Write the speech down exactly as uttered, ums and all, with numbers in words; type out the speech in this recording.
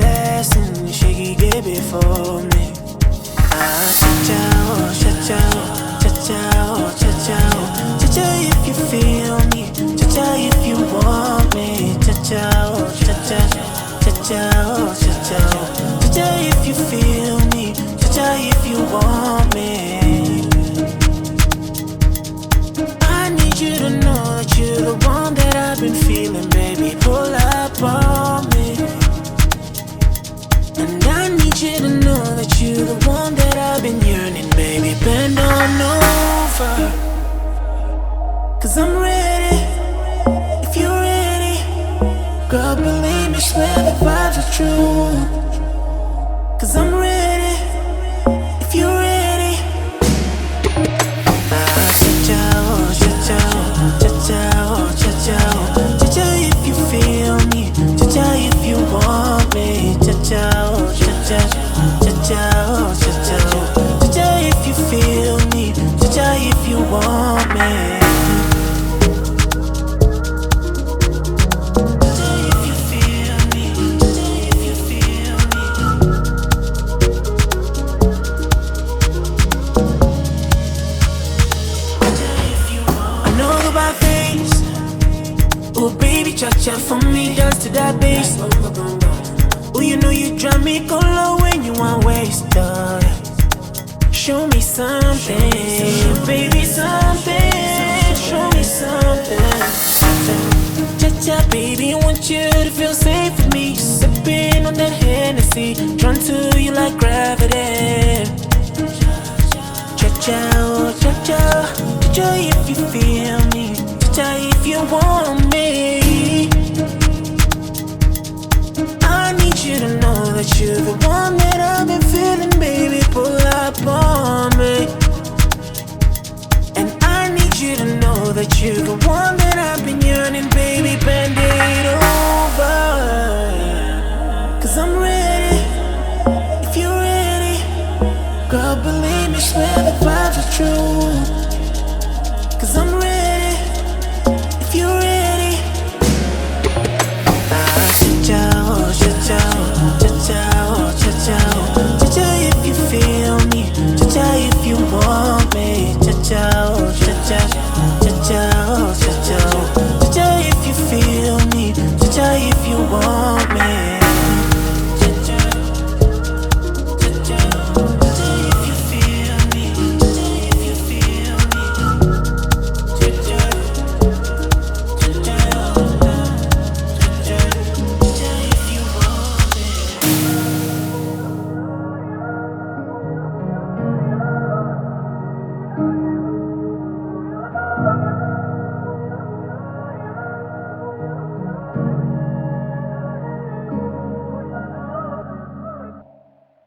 blessing she gave it for me. Ah, cha-cha, cha-cha, cha-cha, cha-cha, cha-cha if you feel me, cha-cha if you want me, cha-cha, cha-cha, cha-cha, cha-cha, cha-cha if you feel me, cha-cha if you want me. I need you to know that you're the one that I've been feeling, baby, pull up on me. And I need you to know that you're the one that I've been yearning, baby, bend on over. Cause I'm ready, if you're ready. Girl, believe me, swear the vibes are true. Cause I'm ready, if you're ready. Ah, cha-cha, cha-cha, cha-cha, cha-cha, cha-cha if you feel me, cha-cha if you want me, cha-cha, cha-cha, cha-cha, cha-cha, cha-cha if you feel me, cha-cha if you want me. Oh baby, cha-cha for me, dance to that bass. Oh, you know you drive me cold when you want waste uh. Show me something, baby, something. Show me something. Cha-cha, baby, I want you to feel safe with me. Sipping on that Hennessy, drawn to you like gravity. Cha-cha, oh cha-cha, cha-cha if you feel me, cha-cha if you want me. I need you to know that you're the one that I've been feeling, baby, pull up on me. And I need you to know that you're the one that I've been yearning, baby, bend it over. Cause I'm ready, if you're ready. Girl, believe me, swear the vibes are true. Cause I'm ready, if you're ready. Ah, cha-cha, oh, cha-cha, cha-cha, oh, cha-cha, cha-cha if you feel me, cha-cha if you want me, cha-cha, oh, cha-cha, cha-cha, oh, cha-cha, cha-cha if you feel me, cha-cha if you want me. Bye.